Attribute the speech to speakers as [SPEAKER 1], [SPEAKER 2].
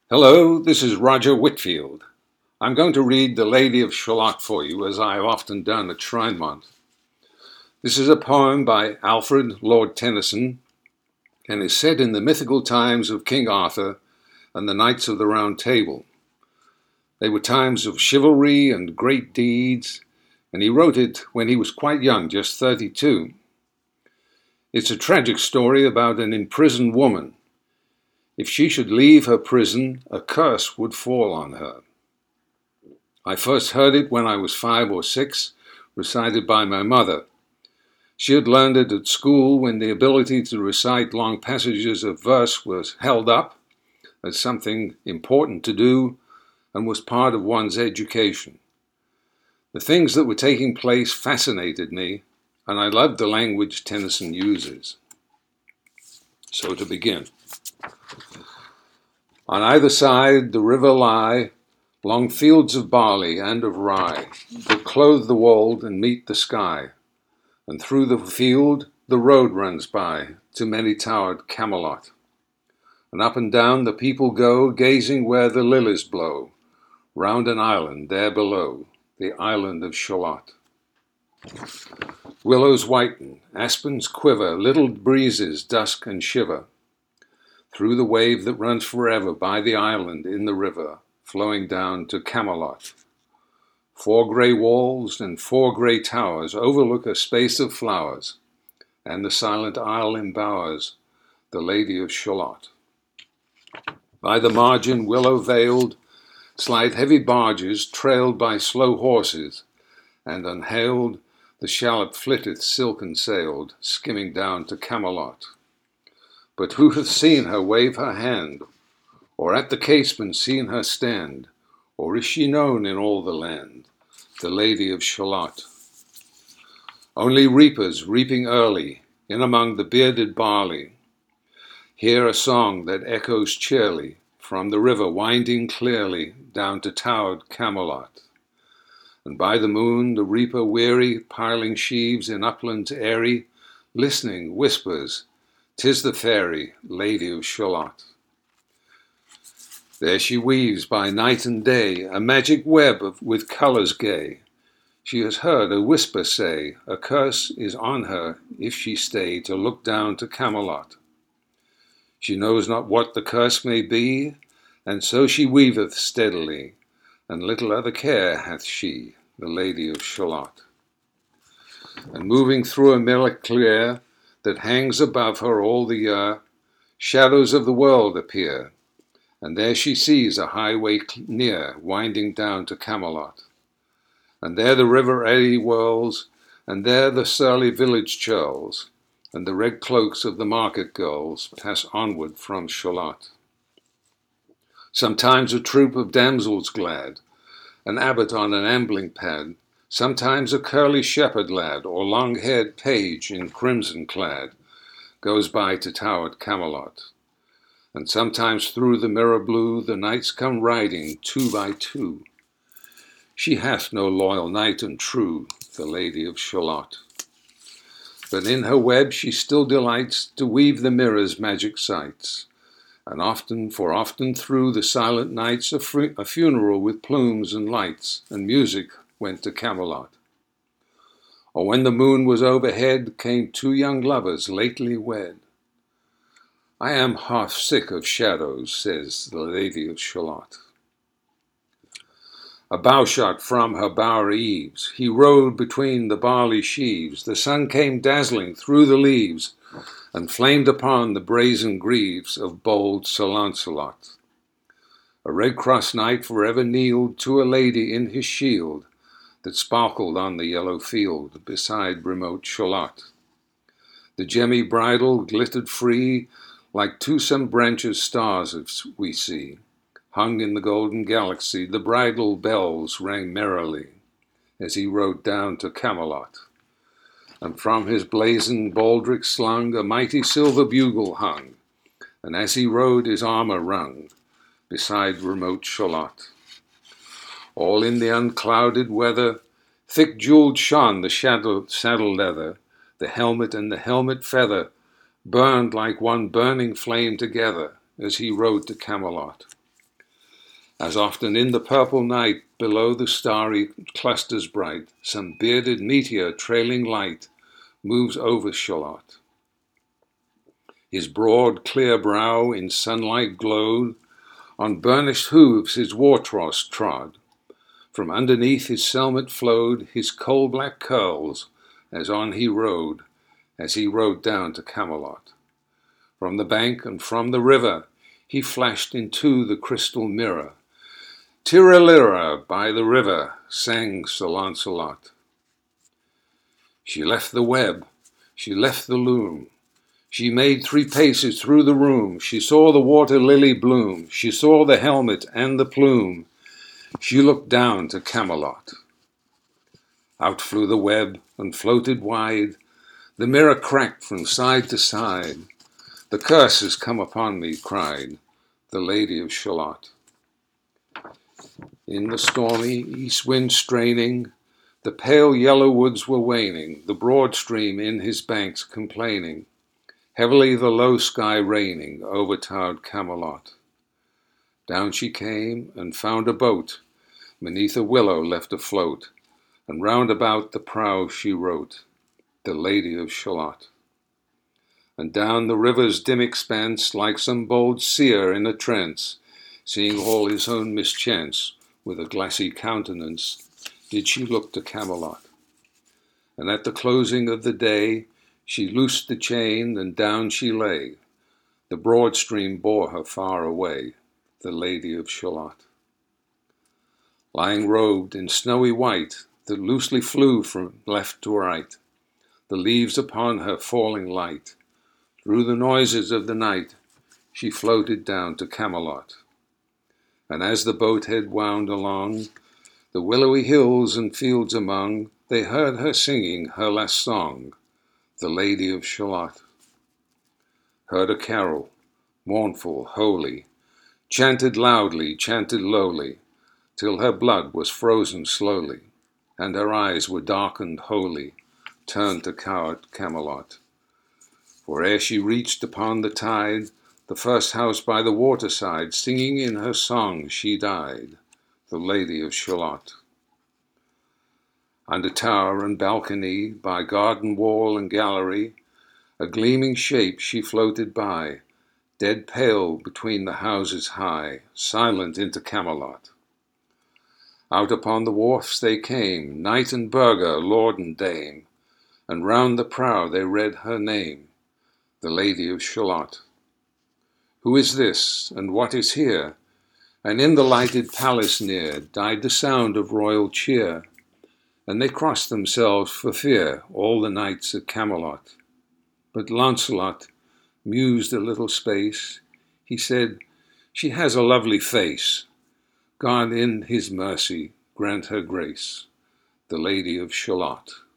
[SPEAKER 1] Hello, this is Roger Whitfield. I'm going to read The Lady of Shalott for you, as I have often done at Shrinemont. This is a poem by Alfred Lord Tennyson and is set in the mythical times of King Arthur and the Knights of the Round Table. They were times of chivalry and great deeds, and he wrote it when he was quite young, just 32. It's a tragic story about an imprisoned woman. If she should leave her prison, a curse would fall on her. I first heard it when I was 5 or 6, recited by my mother. She had learned it at school when the ability to recite long passages of verse was held up as something important to do and was part of one's education. The things that were taking place fascinated me, and I loved the language Tennyson uses. So to begin. On either side the river lie long fields of barley and of rye that clothe the wold and meet the sky, and through the field the road runs by to many-towered Camelot. And up and down the people go, gazing where the lilies blow, round an island there below, the island of Shalott. Willows whiten, aspens quiver, little breezes dusk and shiver, through the wave that runs forever by the island in the river, flowing down to Camelot. 4 grey walls and 4 grey towers overlook a space of flowers, and the silent isle embowers the Lady of Shalott. By the margin, willow-veiled, slide heavy barges trailed by slow horses, and unhailed the shallop flitteth silken-sailed, skimming down to Camelot. But who hath seen her wave her hand, or at the casement seen her stand, or is she known in all the land, the Lady of Shalott? Only reapers reaping early, in among the bearded barley, hear a song that echoes cheerly from the river winding clearly down to towered Camelot. And by the moon the reaper weary, piling sheaves in uplands airy, listening whispers, "'Tis the fairy Lady of Shalott." There she weaves by night and day a magic web with colours gay. She has heard a whisper say, a curse is on her if she stay to look down to Camelot. She knows not what the curse may be, and so she weaveth steadily, and little other care hath she, the Lady of Shalott. And moving through a mirror clear that hangs above her all the year, shadows of the world appear, and there she sees a highway near, winding down to Camelot. And there the river eddy whirls, and there the surly village churls, and the red cloaks of the market girls pass onward from Shalott. Sometimes a troop of damsels glad, an abbot on an ambling pad, sometimes a curly shepherd lad, or long-haired page in crimson clad, goes by to towered Camelot. And sometimes through the mirror blue the knights come riding 2 by 2. She hath no loyal knight and true, the Lady of Shalott. But in her web she still delights to weave the mirror's magic sights, and often through the silent nights a funeral with plumes and lights and music went to Camelot. Or when the moon was overhead came 2 young lovers lately wed. I am half sick of shadows, says the Lady of Shalott. A bowshot from her bower eaves, he rode between the barley sheaves, the sun came dazzling through the leaves, and flamed upon the brazen greaves of bold Sir Launcelot. A red-cross knight forever kneeled to a lady in his shield, that sparkled on the yellow field beside remote Shalott. The gemmy bridle glittered free, like 2 some branches stars we see. Hung in the golden galaxy, the bridal bells rang merrily, as he rode down to Camelot. And from his blazoned baldric slung a mighty silver bugle hung, and as he rode his armour rung, beside remote Shalott. All in the unclouded weather, thick jewelled shone the saddle leather, the helmet and the helmet feather burned like one burning flame together as he rode to Camelot. As often in the purple night, below the starry clusters bright, some bearded meteor trailing light moves over Shalott. His broad, clear brow in sunlight glowed, on burnished hooves his war-tross trod. From underneath his helmet flowed his coal-black curls, as on he rode down to Camelot. From the bank and from the river he flashed into the crystal mirror. Tirra-lirra, by the river, sang Sir Launcelot. She left the web, she left the loom, she made 3 paces through the room. She saw the water lily bloom, she saw the helmet and the plume. She looked down to Camelot. Out flew the web and floated wide, the mirror cracked from side to side. The curse has come upon me, cried the Lady of Shalott. In the stormy east wind straining, the pale yellow woods were waning, the broad stream in his banks complaining, heavily the low sky raining, overtowered Camelot. Down she came and found a boat, beneath a willow left afloat, and round about the prow she wrote, the Lady of Shalott. And down the river's dim expanse, like some bold seer in a trance, seeing all his own mischance, with a glassy countenance, did she look to Camelot. And at the closing of the day, she loosed the chain, and down she lay. The broad stream bore her far away, the Lady of Shalott. Lying robed in snowy white, that loosely flew from left to right, the leaves upon her falling light, through the noises of the night, she floated down to Camelot. And as the boat head wound along, the willowy hills and fields among, they heard her singing her last song, the Lady of Shalott. Heard a carol, mournful, holy, chanted loudly, chanted lowly, till her blood was frozen slowly, and her eyes were darkened wholly, turned to coward Camelot. For ere she reached upon the tide, the first house by the waterside, singing in her song she died, the Lady of Shalott. Under tower and balcony, by garden wall and gallery, a gleaming shape she floated by, dead pale between the houses high, silent into Camelot. Out upon the wharfs they came, knight and burgher, lord and dame, and round the prow they read her name, the Lady of Shalott. Who is this, and what is here? And in the lighted palace near died the sound of royal cheer, and they crossed themselves for fear, all the knights at Camelot. But Launcelot mused a little space. He said, she has a lovely face. God in his mercy grant her grace, the Lady of Shalott.